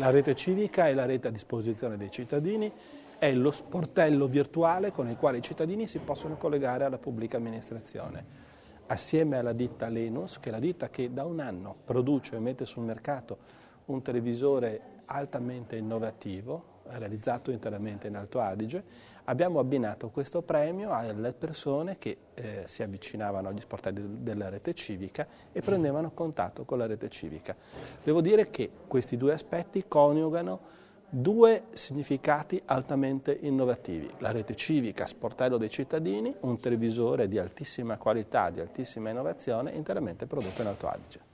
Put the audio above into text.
La rete civica è la rete a disposizione dei cittadini, è lo sportello virtuale con il quale i cittadini si possono collegare alla pubblica amministrazione. Assieme alla ditta Lenus, che è la ditta che da un anno produce e mette sul mercato un televisore altamente innovativo, realizzato interamente in Alto Adige, abbiamo abbinato questo premio alle persone che si avvicinavano agli sportelli della rete civica e prendevano contatto con la rete civica. Devo dire che questi due aspetti coniugano due significati altamente innovativi. La rete civica, sportello dei cittadini, un televisore di altissima qualità, di altissima innovazione, interamente prodotto in Alto Adige.